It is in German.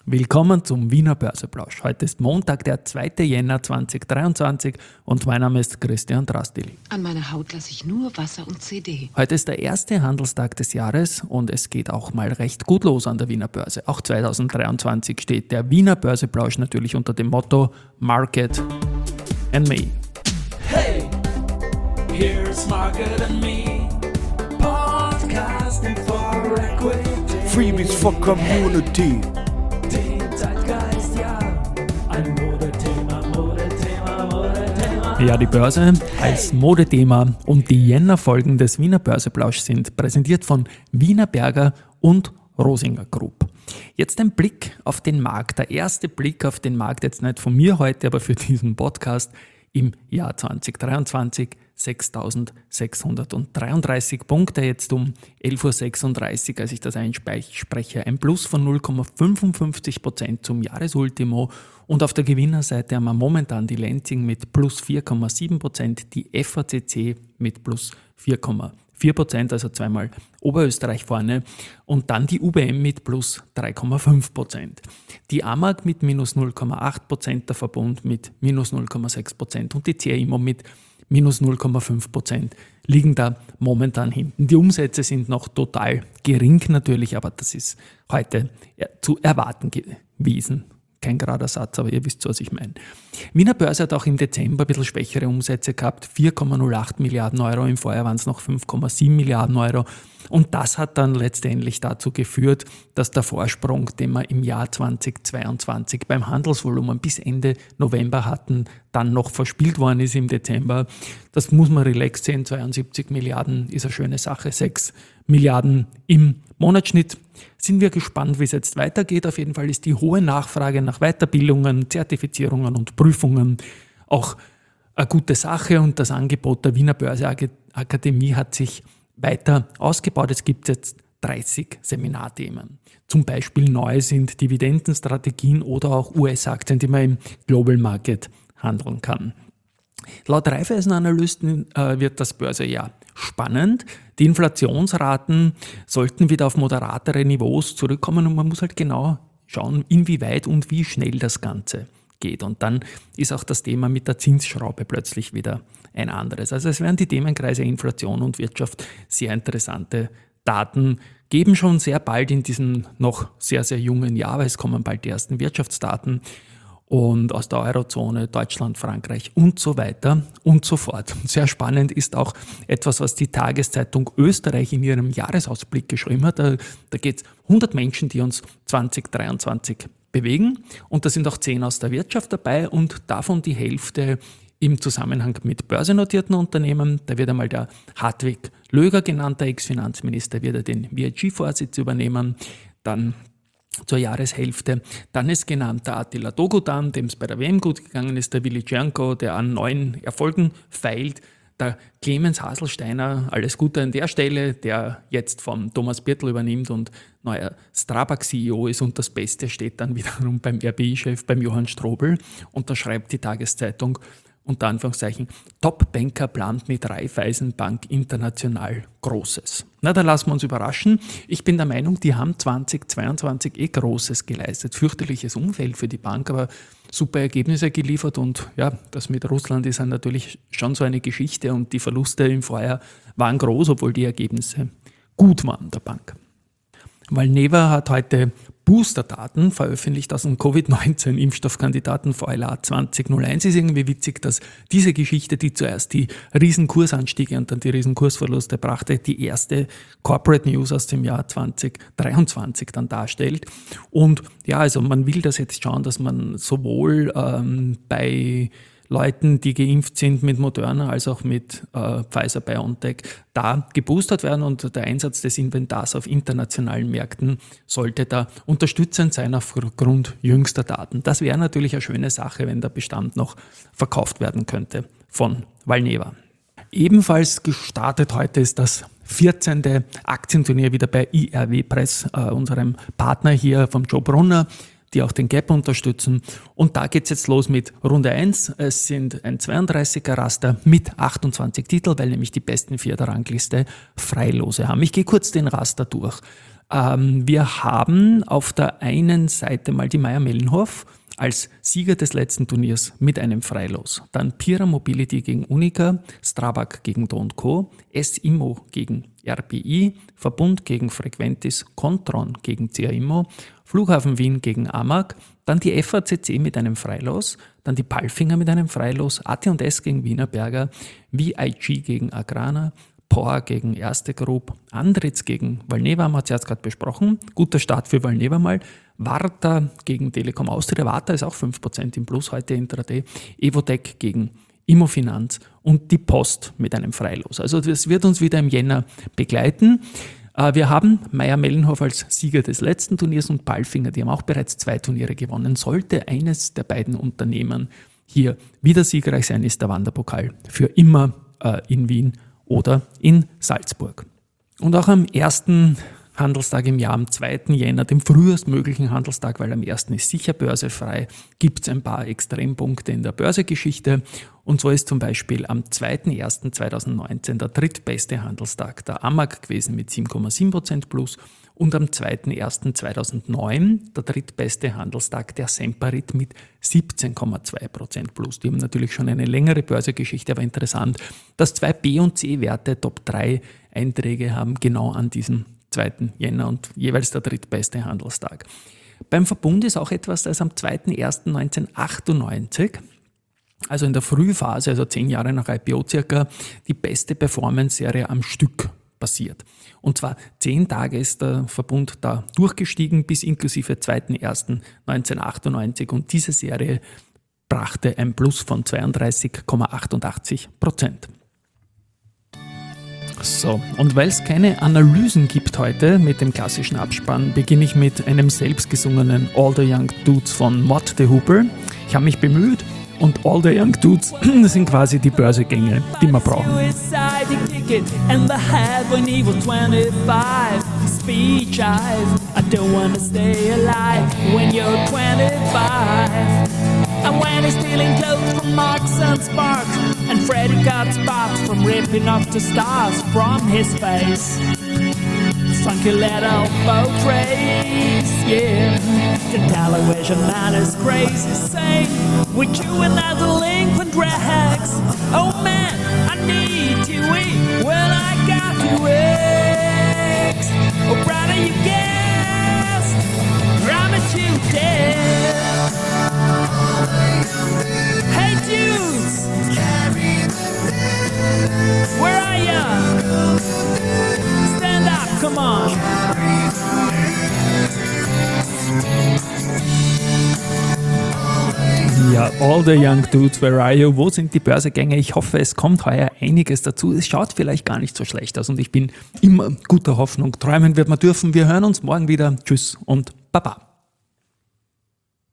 Willkommen zum Wiener Börseplausch. Heute ist Montag, der 2. Jänner 2023 und mein Name ist Christian Drastil. An meiner Haut lasse ich nur Wasser und CD. Heute ist der erste Handelstag des Jahres und es geht auch mal recht gut los an der Wiener Börse. Auch 2023 steht der Wiener Börseplausch natürlich unter dem Motto Market and Me. Hey, here's Market and Me, podcasting for equity. Freebies for Community. Den Zeitgeist, ja, ein Modethema. Ja, die Börse als Modethema und die Jänner-Folgen des Wiener Börseplausch sind präsentiert von Wienerberger und Rosinger Group. Jetzt ein Blick auf den Markt. Der erste Blick auf den Markt, jetzt nicht von mir heute, aber für diesen Podcast im Jahr 2023. 6.633 Punkte, jetzt um 11.36 Uhr, als ich das einspreche, ein Plus von 0,55% zum Jahresultimo und auf der Gewinnerseite haben wir momentan die Lenzing mit plus 4,7%, die FACC mit plus 4,4%, also zweimal Oberösterreich vorne und dann die UBM mit plus 3,5%. Die AMAG mit minus 0,8%, der Verbund mit minus 0,6% und die CIMO mit minus 0,5% liegen da momentan hinten. Die Umsätze sind noch total gering natürlich, aber das ist heute zu erwarten gewesen. Kein gerader Satz, aber ihr wisst, was ich meine. Wiener Börse hat auch im Dezember ein bisschen schwächere Umsätze gehabt, 4,08 Milliarden Euro, im Vorjahr waren es noch 5,7 Milliarden Euro. Und das hat dann letztendlich dazu geführt, dass der Vorsprung, den wir im Jahr 2022 beim Handelsvolumen bis Ende November hatten, dann noch verspielt worden ist im Dezember. Das muss man relaxed sehen, 72 Milliarden ist eine schöne Sache, 6 Milliarden im Monatsschnitt. Sind wir gespannt, wie es jetzt weitergeht. Auf jeden Fall ist die hohe Nachfrage nach Weiterbildungen, Zertifizierungen und Prüfungen auch eine gute Sache und das Angebot der Wiener Börseakademie hat sich weiter ausgebaut. Es gibt jetzt 30 Seminarthemen. Zum Beispiel neu sind Dividendenstrategien oder auch US-Aktien, die man im Global Market handeln kann. Laut Raiffeisen-Analysten wird das Börsejahr spannend. Die Inflationsraten sollten wieder auf moderatere Niveaus zurückkommen und man muss halt genau schauen, inwieweit und wie schnell das Ganze geht. Und dann ist auch das Thema mit der Zinsschraube plötzlich wieder ein anderes. Also es werden die Themenkreise Inflation und Wirtschaft sehr interessante Daten geben, schon sehr bald in diesem noch sehr, sehr jungen Jahr, weil es kommen bald die ersten Wirtschaftsdaten und aus der Eurozone, Deutschland, Frankreich und so weiter und so fort. Sehr spannend ist auch etwas, was die Tageszeitung Österreich in ihrem Jahresausblick geschrieben hat. Da geht es 100 Menschen, die uns 2023 bewegen und da sind auch 10 aus der Wirtschaft dabei und davon die Hälfte im Zusammenhang mit börsennotierten Unternehmen. Da wird einmal der Hartwig Löger genannt, der Ex-Finanzminister, wird er den VIG-Vorsitz übernehmen. Dann zur Jahreshälfte. Dann ist genannt der Attila Dogudan, dem es bei der WM gut gegangen ist, der Willi Cernko, der an neuen Erfolgen feilt, der Clemens Haselsteiner, alles Gute an der Stelle, der jetzt vom Thomas Birtel übernimmt und neuer Strabag-CEO ist und das Beste steht dann wiederum beim RBI-Chef, beim Johann Strobl und da schreibt die Tageszeitung, unter Anführungszeichen, Top-Banker plant mit Raiffeisenbank international Großes. Na, dann lassen wir uns überraschen. Ich bin der Meinung, die haben 2022 Großes geleistet. Fürchterliches Umfeld für die Bank, aber super Ergebnisse geliefert und ja, das mit Russland ist dann natürlich schon so eine Geschichte und die Verluste im Vorjahr waren groß, obwohl die Ergebnisse gut waren der Bank. Valneva hat heute Booster-Daten veröffentlicht aus dem Covid-19-Impfstoffkandidaten VLA 2001. Ist irgendwie witzig, dass diese Geschichte, die zuerst die Riesenkursanstiege und dann die Riesenkursverluste brachte, die erste Corporate News aus dem Jahr 2023 dann darstellt. Und ja, also man will das jetzt schauen, dass man sowohl bei Leuten, die geimpft sind mit Moderna als auch mit Pfizer-BioNTech, da geboostert werden und der Einsatz des Inventars auf internationalen Märkten sollte da unterstützend sein aufgrund jüngster Daten. Das wäre natürlich eine schöne Sache, wenn der Bestand noch verkauft werden könnte von Valneva. Ebenfalls gestartet heute ist das 14. Aktienturnier wieder bei IRW Press, unserem Partner hier vom Joe Brunner, die auch den Gap unterstützen. Und da geht es jetzt los mit Runde 1. Es sind ein 32er-Raster mit 28 Titeln, weil nämlich die besten 4 der Rangliste Freilose haben. Ich gehe kurz den Raster durch. Wir haben auf der einen Seite mal die Mayr-Melnhof als Sieger des letzten Turniers mit einem Freilos. Dann Pira Mobility gegen Unica, Strabag gegen Do & Co., S-Immo gegen RBI, Verbund gegen Frequentis, Contron gegen CA Immo, Flughafen Wien gegen AMAG, dann die FACC mit einem Freilos, dann die Palfinger mit einem Freilos, AT&S gegen Wienerberger, VIG gegen Agrana, POR gegen Erste Group, Andritz gegen Valneva, haben wir zuerst gerade besprochen. Guter Start für Valneva mal. Warta gegen Telekom Austria. Warta ist auch 5% im Plus heute intraday. Evotec gegen Immofinanz und die Post mit einem Freilos. Also das wird uns wieder im Jänner begleiten. Wir haben Mayr-Melnhof als Sieger des letzten Turniers und Palfinger, die haben auch bereits 2 Turniere gewonnen. Sollte eines der beiden Unternehmen hier wieder siegreich sein, ist der Wanderpokal für immer in Wien oder in Salzburg. Und auch am ersten Handelstag im Jahr, am 2. Jänner, dem frühestmöglichen Handelstag, weil am 1. ist sicher börsefrei, gibt es ein paar Extrempunkte in der Börsegeschichte. Und so ist zum Beispiel am 2.1.2019 der drittbeste Handelstag der AMAG gewesen mit 7,7% plus und am 2.1.2009 der drittbeste Handelstag der Semperit mit 17,2% plus. Die haben natürlich schon eine längere Börsegeschichte, aber interessant, dass 2 B- und C-Werte Top 3 Einträge haben, genau an diesem 2. Jänner und jeweils der drittbeste Handelstag. Beim Verbund ist auch etwas, das am 2.1.1998, also in der Frühphase, also 10 Jahre nach IPO circa, die beste Performance-Serie am Stück passiert. Und zwar 10 Tage ist der Verbund da durchgestiegen bis inklusive 2.1.1998 und diese Serie brachte ein Plus von 32,88%. So, und weil es keine Analysen gibt heute mit dem klassischen Abspann, beginne ich mit einem selbstgesungenen All the Young Dudes von Mott the Hooper. Ich habe mich bemüht und All the Young Dudes sind quasi die Börsegänge, die wir brauchen. And when he's stealing clothes from Marks and Sparks, and Freddy got spots from ripping off the stars from his face. Funky little boat race, yeah. The television man is crazy, saying we're chewing out delinquent rags. Oh man, I need to eat when I got to eggs. Oh brother, you guessed, I'm at you dead. Hey dudes, where are ya? Stand up, come on. Ja, All the Young Dudes, where are you? Wo sind die Börsegänge? Ich hoffe, es kommt heuer einiges dazu. Es schaut vielleicht gar nicht so schlecht aus und ich bin immer guter Hoffnung. Träumen wird man dürfen. Wir hören uns morgen wieder. Tschüss und Baba.